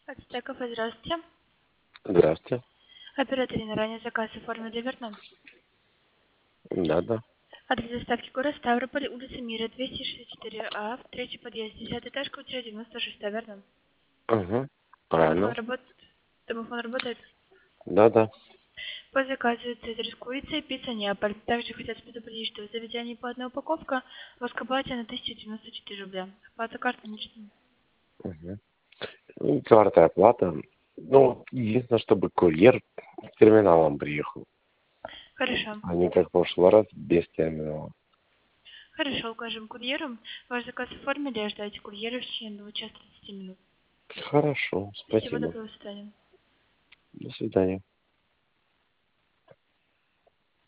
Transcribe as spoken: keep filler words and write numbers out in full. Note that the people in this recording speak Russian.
Ацтек кафе, здравствуйте. Здравствуйте. Оператор на ранее заказ оформили верно? Да, да. Адрес доставки город Ставрополь, улица Мира, двести шестьдесят четыре А, в третий подъезд, десятый этаж, квартира девяносто шесть, верно? Угу. Домофон Правильно. работает? Домофон работает? Да, да. По заказу цезарь с курицей, пицца Неаполь. Также хотят предупредить, что в заведении по одной упаковка воскобатия на тысячу девяносто четыре рубля. Оплата карты наличными. Угу. Ну, карта оплата. Ну, единственное, чтобы курьер с терминалом приехал, Хорошо. а не как в прошлый раз без терминала. Хорошо, укажем курьеру. Ваш заказ оформили, ожидайте курьера в течение двух часов тридцати минут. Хорошо, Всего спасибо. доброго, до свидания. До свидания.